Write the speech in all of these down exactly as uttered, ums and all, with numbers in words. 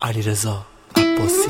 علیرضا عباسی.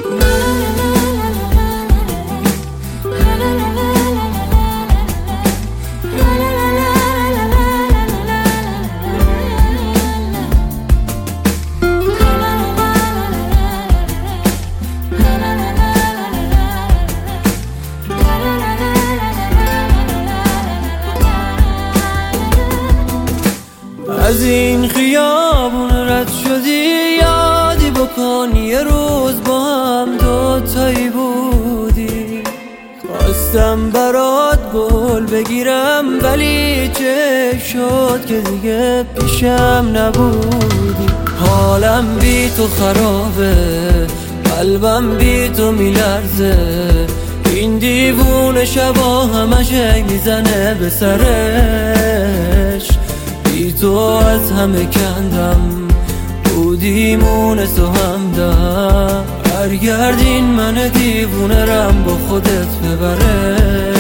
از این خیابون رد شدی یادی بکن یه روز با هم دوتایی بودی. خواستم برات گل بگیرم ولی چه شد که دیگه پیشم نبودی. حالم بی تو خرابه، قلبم بی تو میلرزه، این دیوونه شبا همش میزنه به سرش. بی تو از همه کندم، بودیمون تو همدم، برگردین من دیوونه رم با خودت ببره.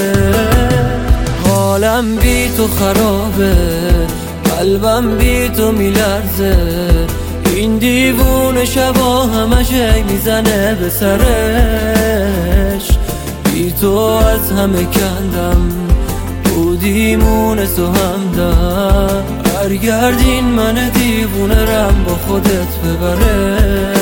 حالم بی تو خرابه، قلبم بی تو میلرزه، این دیوونه شبا همش میزنه به سرش. بی تو از همه کندم، بودیمون تو همدم، برگردین من دیوونه رم با خودت ببره.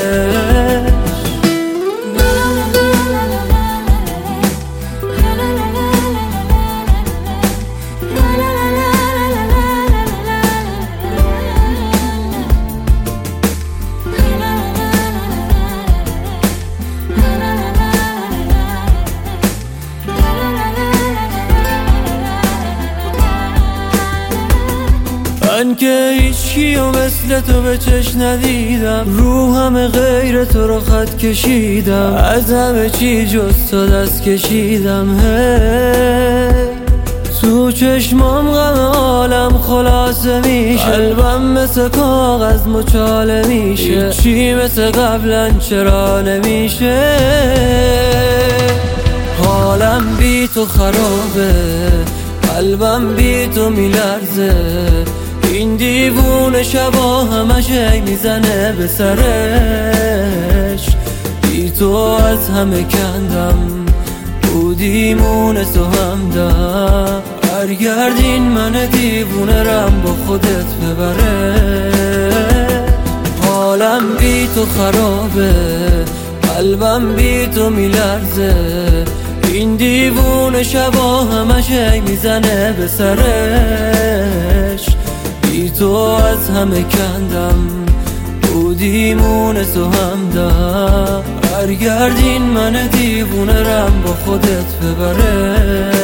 من که هیچکی و مثل تو به چشم ندیدم، رو همه غیر تو رو خط کشیدم، از همه چی جز تو دست کشیدم. هی تو چشمام غم عالم خلاصه میشه، قلبم مثل کاغذ مچاله میشه، چی مثل قبلا چرا نمیشه. حالم بی تو خرابه، قلبم بی تو میلرزه، این دیوونه شبا همش میزنه به سرش. بی تو از همه کندم، بودیمون تو همدم، برگردین من دیوونه رم با خودت ببره. حالم بی تو خرابه، قلبم بی تو میلرزه، این دیوونه شبا همش میزنه به سرش. بی تو از همه کندم، بودیمون تو همدم، برگردین من دیوونه رم با خودت ببره.